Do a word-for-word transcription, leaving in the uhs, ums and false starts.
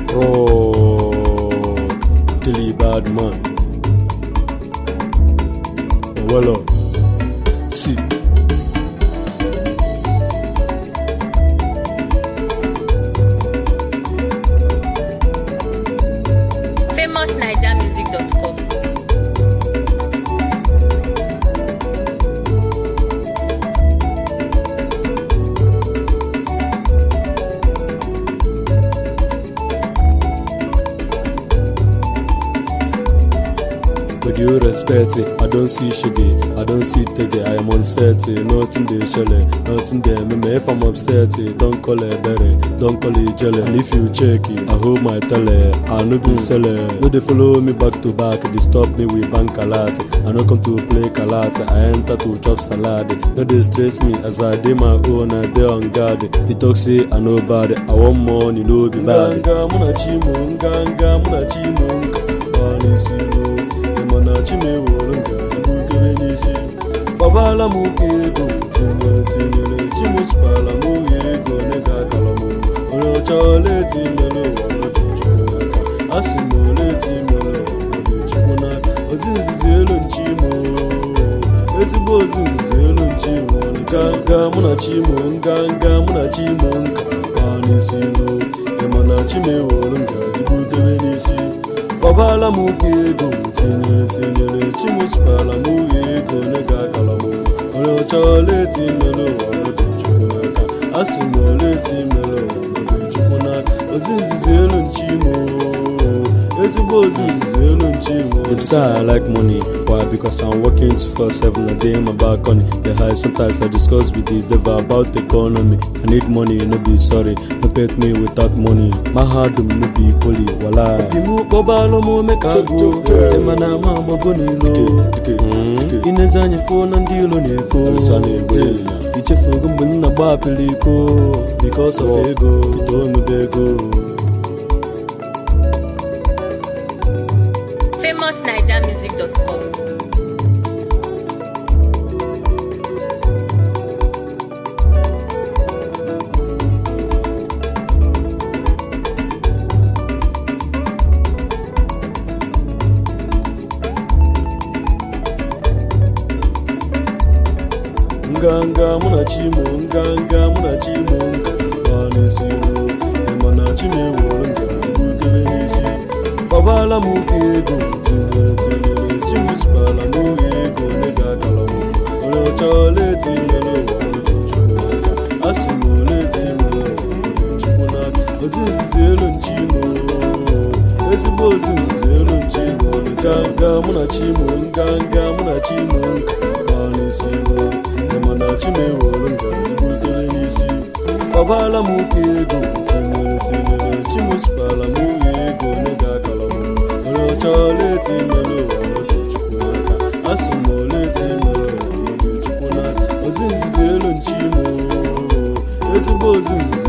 Oh, Dilly bad man. Oh, well, uh, see. famous naija music dot com. With you respect it, I don't see shiggy, I don't see tege, I am on set, nothing they shell, nothing they me. If I'm upset, don't call it better, don't call it jelly. And if you check it, I hold my tele, I no be seller. No, they follow me back to back, they stop me with bank a lot. I no come to play kalat, I enter to chop salad. No, they stress me as I do my own, I dey on guard. He talk say I know bad, I want money, no be bad. Ganga muna chimo, ganga muna chimo, bani silo. Babala mukego, tinyele tinyele, chimuspala muyego, nega kalamu. Ono chale tinyele, wala dichunaka. Asimole tinyele, wala dichunaka. Ozinzi zelo nchimo, ezibo ozinzi zelo nchimo. Ganga muna chimo, ganga muna chimo, bani silo. Emana chime wolunga, dibukebe nisi. Babala mukego, tinyele tinyele, chimuspala muyego, nega kalamu. Ono chale tinyele, wala dichunaka. Asimole tinyele, wala dichunaka. Ozinzi zelo nchimo, ezibo ozinzi zelo nchimo. Them say I like money, why? Because I'm working twenty-four seven a day, my back on it. The high sometimes I discuss with the devil about the economy. I need money, no be sorry, no pet me without money. My heart do no be poly, wala. Imu babalo mo mekago, emana mama bonilo. Inezanye phone and deal on eko. Ichefu gumbuni na bapeliko, because of ego, ito no bego. famous naija music dot com. Nganga muna chimo, nganga muna chimo, bani silo. Emana chime wolunga, dibukebe nisi. Babala mukego, tinyele tinyele, chimuspala muyego, nega kalamu. Ono chale tinyele, wala dichunaka. Asimole tinyele, wala dichunaka. Ozinzi zelo nchimo, ezibo ozinzi zelo nchimo. Nganga muna chimo, nganga muna chimo, bani silo. Emana chime wolunga, dibukebe nisi. Babala mukego, tinyele tinyele, chimuspala muyego, nega kalamu. Ono chale tinyele, wala dichunaka. Asimole tinyele, wala dichunaka. Ozinzi zelo nchimo, ezibo ozinzi